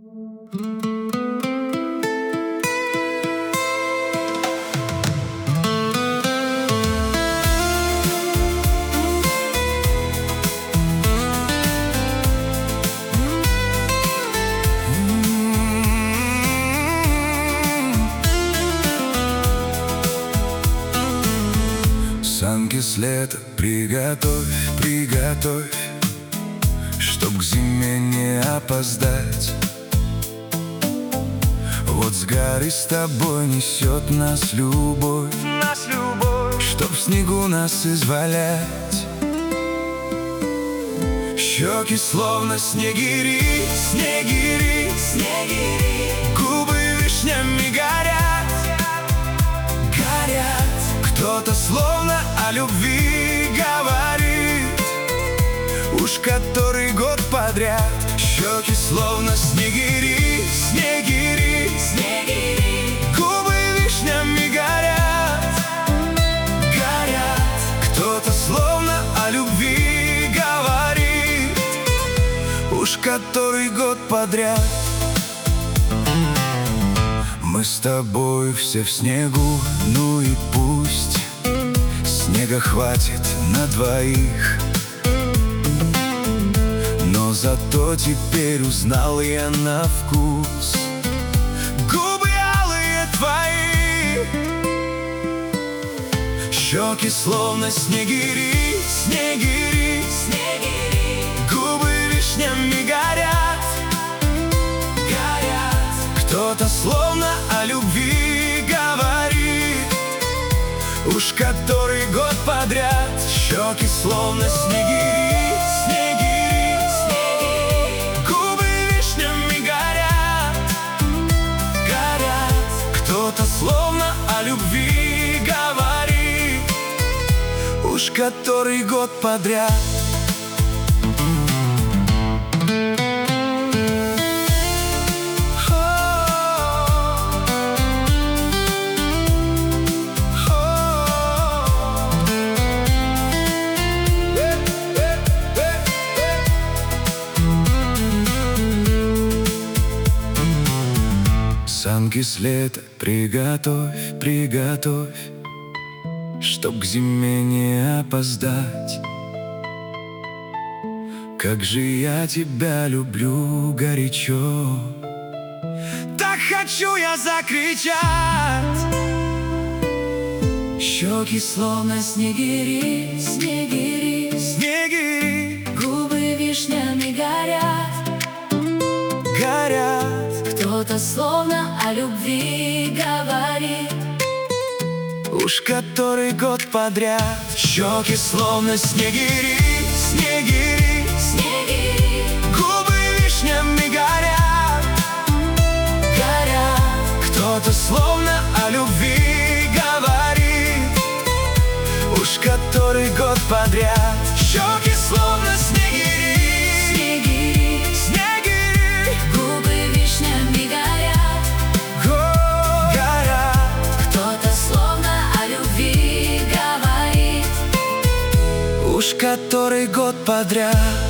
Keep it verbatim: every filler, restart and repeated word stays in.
Санки с лета приготовь, приготовь, чтоб к зиме не опоздать. Вот с горы с тобой несет нас любовь, нас любовь, чтоб в снегу нас извалять. Щеки словно снегири, снегири, снегири, губы вишнями горят, горят. Кто-то словно о любви говорит, уж который год подряд. Щеки словно снегири, снегири, снегири, губы вишнями горят, горят. Кто-то словно о любви говорит, уж который год подряд. Мы с тобой все в снегу, ну и пусть снега хватит на двоих. Но зато теперь узнал я на вкус губы алые твои. Щеки словно снегири, снегири, снегири, губы вишнями горят, горят. Кто-то словно о любви говорит, уж который год подряд. Щеки словно снегири, снегири, снегири, губы вишнями горят, горят. Кто-то словно о любви говорит, уж который год подряд. Санки с лета приготовь, приготовь, чтоб к зиме не опоздать. Как же я тебя люблю горячо, так хочу я закричать. Щеки словно снегири, снегири, снегири, губы вишнями горят, горят. Кто-то словно о любви говорит, уж который год подряд. Щеки словно снегири, снегири, снегири, губы вишнями горят, горят. Кто-то словно о любви говорит, уж который год подряд. Щеки словно снегири, снегири, снегири, губы вишнями горят, горят. Кто-то словно о любви говорит, уж который год подряд.